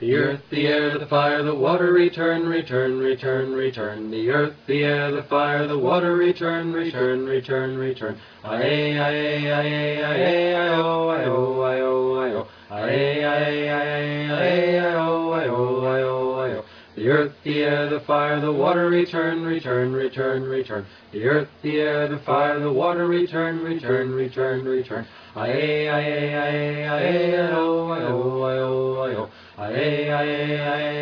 The earth, the air, the fire, the water, return, return, return, return. The earth, the air, the fire, the water, return, return, return, return. Aye, aye, aye, aye, aye, oh, aye, oh, aye, oh, aye, oh. Aye, aye, aye, aye, aye, oh, aye, oh, aye, oh, aye, oh. The earth, the air, the fire, the water, return, return, return, return. The earth, the air, the fire, the water, return, return, return, return. Aye, aye, aye, aye, aye, oh, aye, oh, aye, oh, aye, oh. Aye, aye, aye.